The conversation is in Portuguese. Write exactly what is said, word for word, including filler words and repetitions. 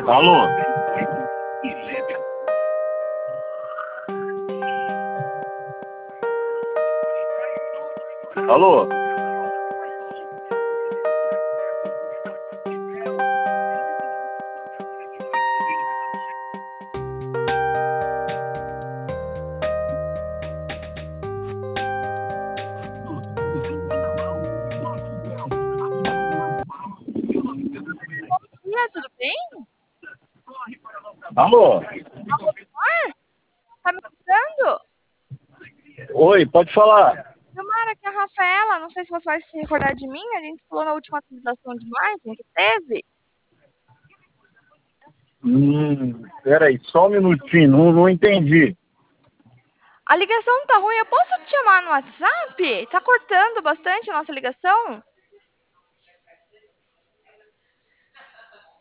Alô? Alô? Dia, tudo bem? Alô? Alô, Vilmar? Tá me escutando? Oi, pode falar. Vilmar, aqui é a Rafaela. Não sei se você vai se recordar de mim. A gente falou na última atualização de marketing que teve. Hum, peraí, só um minutinho, não, não entendi. A ligação tá ruim. Eu posso te chamar no WhatsApp? Tá cortando bastante a nossa ligação?